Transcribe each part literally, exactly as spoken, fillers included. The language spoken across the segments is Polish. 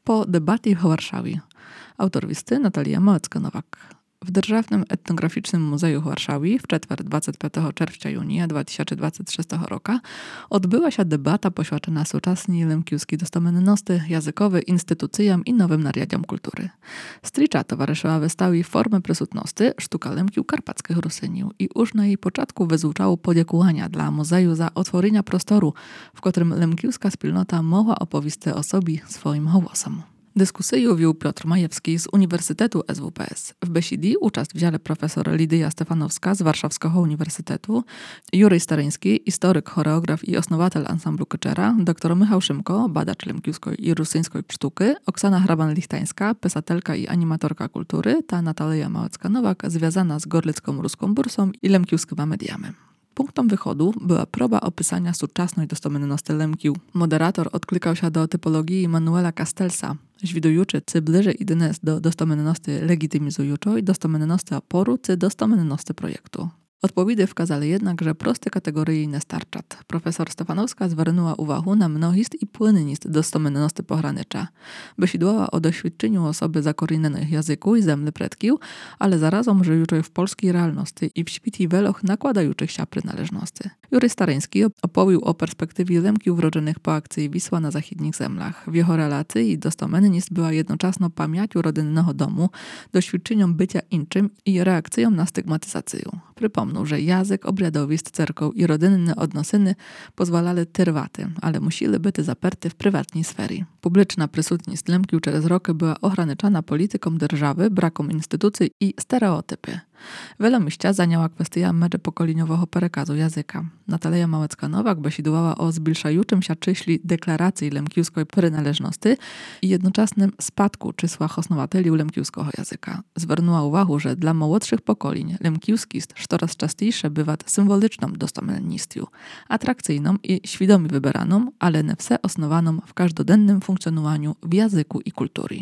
po debatie w Warszawie. Autor listy Natalia Małecka-Nowak. W Державnym etnograficznym muzeju w Warszawie w czwartek dwudziestego piątego czerwca junia dwa tysiące dwudziestego trzeciego roku odbyła się debata poświęcona współczesnej lemkiowskiej dostomenności jazykowej, instytucjom i nowym narjadiom kultury. Stricza towarzyszyła wystawie formy przysutności sztuka lemkiów karpackich Rusyniów i już na jej początku wyzwuczało podziękowania dla muzeju za otworzenie prostoru, w którym lemkiowska wspólnota mogła opowiedzieć o sobie swoim głosem. Dyskusję wiół Piotr Majewski z Uniwersytetu S W P S. W besidi uczest wzięli profesor Lidia Stefanowska z Warszawskiego Uniwersytetu, Jurej Staryński, historyk, choreograf i osnowatel ansamblu Kyczera, dr Michał Szymko, badacz lemkiowskiej i rusyńskiej sztuki, Oksana Hraban-Lichtańska, pisatelka i animatorka kultury, ta Natalia Małecka-Nowak, związana z Gorlicką Ruską Bursą i lemkiowskimi mediami. Punktem wychodu była próba opisania współczesnej dostomenności lemkiów. Moderator odklikał się do typologii Manuela Castellsa, zwidujący, czy bliżej idzie do dostomenności legitymizującej, dostomenności oporu, czy dostomenności projektu. Odpowiedzi wskazali jednak, że proste kategorie nie starczą. Profesor Stefanowska zwróciła uwagę na mnohist i płynnyst dostomenności pogranicza. Wysidłała o doświadczeniu osoby zakorzenione w języku i zemli predków, ale zarazem żyjącej w polskiej realności i w świecie wieloch nakładających się przynależności. Jurej Staryński opowiedział o perspektywie lemkiów urodzonych po akcji Wisła na zachodnich zemlach. W jego relacji dostomenność była jednocześnie pamięcią rodzinnego domu, doświadczeniem bycia inczym i reakcją na stygmatyzację. Przypomnął, że język, obrядowist, cerkoł i rodzinne odnosyny pozwalali tyrwaty, ale musieli być zaperty w prywatnej sferze. Publiczna przysutność lemkiów przez roky była ograniczana polityką держawy, brakom instytucji i stereotypy. Wiele miejsca zajęła kwestia międzypokoleniowego przekazu języka. Natalia Małecka-Nowak besidowała o zbliżającym się czyśli deklaracji lemkiowskiej przynależności i jednoczesnym spadku czysła osnowateli lemkiowskiego języka. Zwróciła uwagę, że dla młodszych pokoleń lemkiowski coraz częściejsze bywa symboliczną dostomennością, atrakcyjną i świadomie wybieraną, ale nie wse osnowaną w każdodennym funkcjonowaniu w języku i kulturze.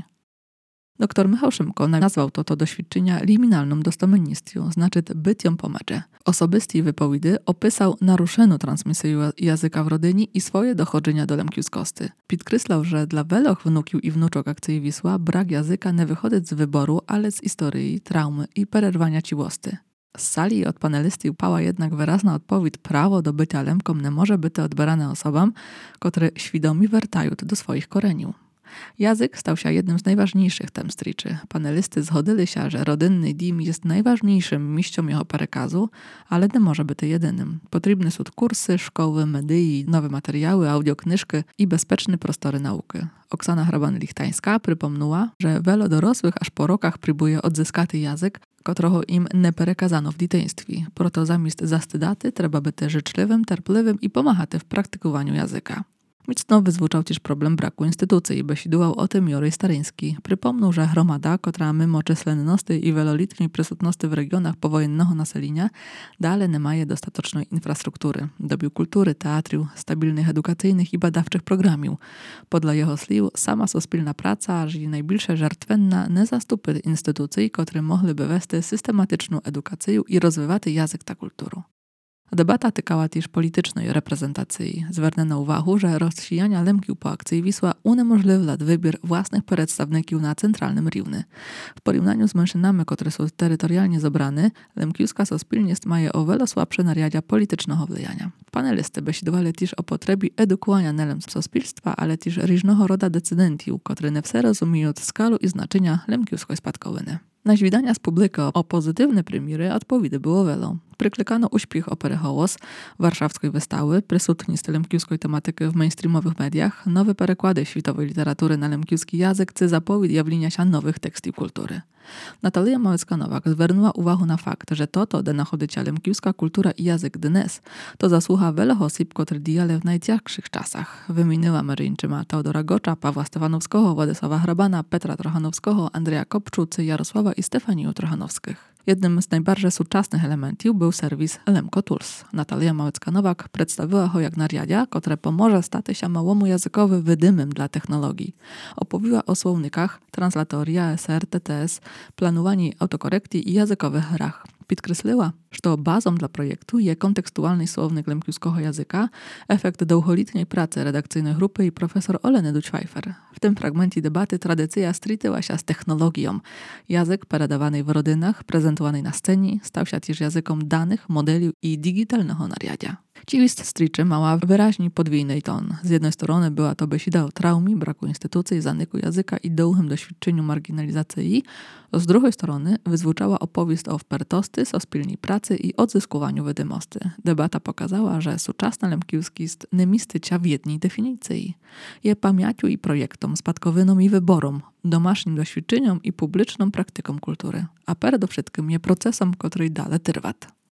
Doktor Michał Szymko nazwał to, to doświadczenia liminalną dostomennością, znaczy byciem pomacze. Osobisty wypowiedzi opisał naruszoną transmisję języka w rodzinie i swoje dochodzenia do lemkiowskości. Podkreślał, że dla wieloch wnuków i wnuczok akcji Wisła brak języka nie wychodzi z wyboru, ale z historii, traumy i przerwania ciłości. Z sali od panelistów pała jednak wyraźna odpowiedź: prawo do bycia lemką nie może być odbierane osobom, które świadomie wracają do swoich koreniów. Język stał się jednym z najważniejszych tem striczy. Panelisty zgodzili się, że rodzinny dom jest najważniejszym miejscem jego przekazu, ale nie może być jedynym. Potrzebne są kursy, szkoły, media, nowe materiały, audioknyżki i bezpieczne prostory nauki. Oksana Hraban-Lichtańska przypomniała, że wielu dorosłych aż po rokach próbuje odzyskać język, którego im nie przekazano w dzieciństwie. Proto zamiast zastydaty trzeba być życzliwym, terpliwym i pomagać w praktykowaniu języka. Mocno wyzwuczał też problem braku instytucji, besidłował o tym Jurej Staryński. Przypomniał, że gromada, która mimo czyslenności i wielolitniej przysutności w regionach powojennego naselenia, dalej nie ma dostatecznej infrastruktury, dobił kultury, teatru, stabilnych edukacyjnych i badawczych programów. Podla jego sliw, sama sospilna praca, aż i najbliższe żartwenna nie zastupy instytucji, które mogliby wести systematyczną edukację i rozwijać język ta kulturę. Debata tykała też politycznej reprezentacji. Zwrócono uwagę, że rozsijania lemkiów po akcji Wisła uniemożliwia wybór własnych przedstawników na centralnym równie. W porównaniu z mężczyznami, które są terytorialnie zebrane, lemkiowska sospilność ma o wiele słabsze narjadzia politycznego wpływania. Panelisty besidowali też o potrzebie edukowania nelem sospilstwa, ale też różnego rodzaju decydentów, które nie wse rozumieją skalę i znaczenia lemkiowskiej spadkowiny. Na zwidania z publiki o pozytywne premiery odpowiedzi było wiele. Pryklikano uśpiech opery Hołos, warszawskiej wystawy, przysutność lemkiowskiej tematyki w mainstreamowych mediach, nowe przekłady światowej literatury na lemkiowski język, czy zapowiedź jawlenia się nowych tekstów kultury. Natalia Małecka-Nowak zwróciła uwagę na fakt, że to, to, de nachodzicia lemkiowska kultura i język dnes, to zasługa wielu osób, które dijale w najcięższych czasach. Wymieniła Maryńczyma Teodora Gocza, Pawła Stefanowskiego, Władysława Hrabana, Petra Trochanowskiego, Andrzeja Kopczu, Jarosława i Stefanię Trochanowskich. Jednym z najbardziej współczesnych elementów był serwis Lemko Tools. Natalia Małecka-Nowak przedstawiła go jak narjadzia, które pomoże stać się małomu językowy wydymem dla technologii. Opowiła o słownikach, translatorii, A S R, T T S, planowaniu autokorekcji i językowych grach. Підкреслила, що базом для проєкту є контекстуальний словник лемківського язика, ефект довголітньої праці редакційної групи і професор Олени Дучвайфер. W tym fragmencie debaty tradycja strityła się z technologią. Język передаваний w rodzinach, prezentowany na scenie, stał się też językiem danych, modeli i digitalnego naryadia. Ci list striczy mała wyraźnie podwójny ton. Z jednej strony była to besida o traumie, braku instytucji, zanyku języka i dołchym doświadczeniu marginalizacji, z drugiej strony wyzwyczała opowieść o wpertosty, o spilnej pracy i odzyskowaniu wydymosty. Debata pokazała, że współczesna Lemkiewski jest nemistycia w jednej definicji. Je pamięciu i projektom, spadkowynom i wyborom, domasznim doświadczeniom i publiczną praktyką kultury, a przede wszystkim je procesom, który dalej trwa.